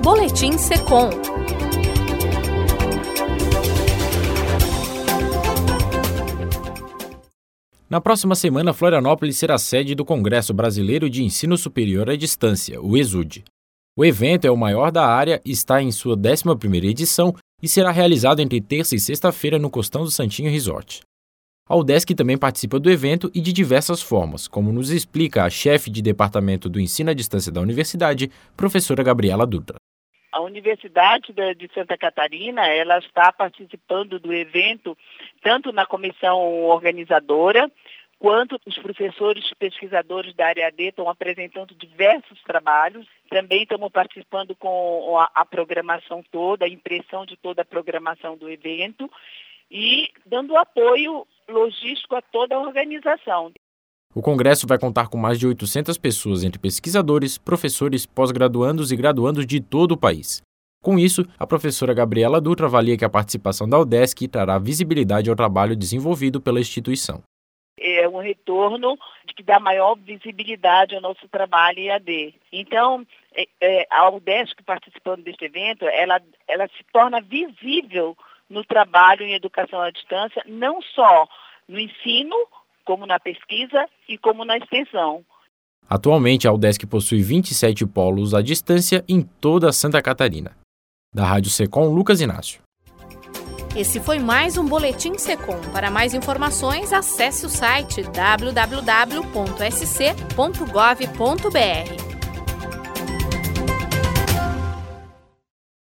Boletim Secom. Na próxima semana, Florianópolis será sede do Congresso Brasileiro de Ensino Superior à Distância, o ESUD. O evento é o maior da área, está em sua 11ª edição e será realizado entre terça e sexta-feira no Costão do Santinho Resort. A UDESC também participa do evento e de diversas formas, como nos explica a chefe de Departamento do Ensino à Distância da Universidade, professora Gabriela Dutra. A Universidade de Santa Catarina, ela está participando do evento tanto na comissão organizadora, quanto os professores pesquisadores da área AD estão apresentando diversos trabalhos. Também estamos participando com a programação toda, a impressão de toda a programação do evento e dando apoio logístico a toda a organização. O congresso vai contar com mais de 800 pessoas entre pesquisadores, professores, pós-graduandos e graduandos de todo o país. Com isso, a professora Gabriela Dutra avalia que a participação da UDESC trará visibilidade ao trabalho desenvolvido pela instituição. É um retorno que dá maior visibilidade ao nosso trabalho em AD. Então, a UDESC participando deste evento, ela se torna visível no trabalho em educação à distância, não só no ensino, como na pesquisa e como na extensão. Atualmente, a UDESC possui 27 polos à distância em toda Santa Catarina. Da Rádio Secom, Lucas Inácio. Esse foi mais um Boletim Secom. Para mais informações, acesse o site www.sc.gov.br.